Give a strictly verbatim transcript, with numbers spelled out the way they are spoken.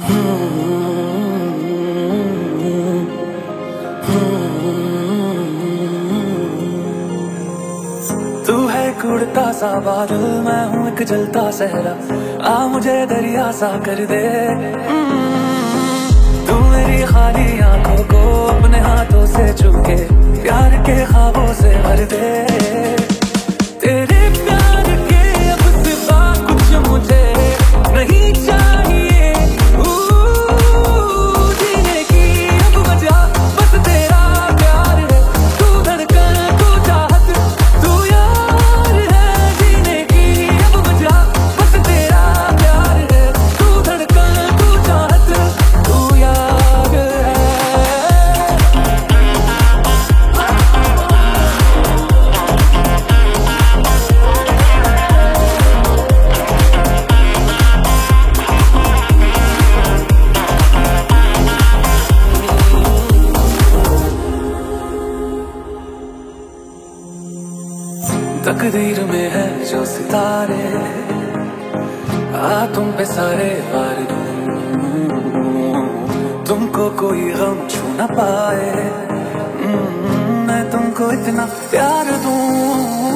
तू है एक उड़ता सा बादल, मैं हूँ एक जलता सहरा। आ मुझे दरिया सा कर दे। तू मेरी खाली आंखों को अपने हाथों से छूके प्यार के ख्वाबों से भर दे। तेरे प्यार के अब सिवा कुछ मुझे नहीं चाहिए। जीने की अब वजह बस तेरा प्यार है। तू धड़कन, तू चाहत, तू यार है। जीने की अब वजह बस तेरा प्यार है। तू धड़कन, तू चाहत, तू यार है। तकदीर में है जो सितारे, आ तुम पे सारे वार दूं। तुमको कोई गम छू न पाए, मैं तुमको इतना प्यार दूं।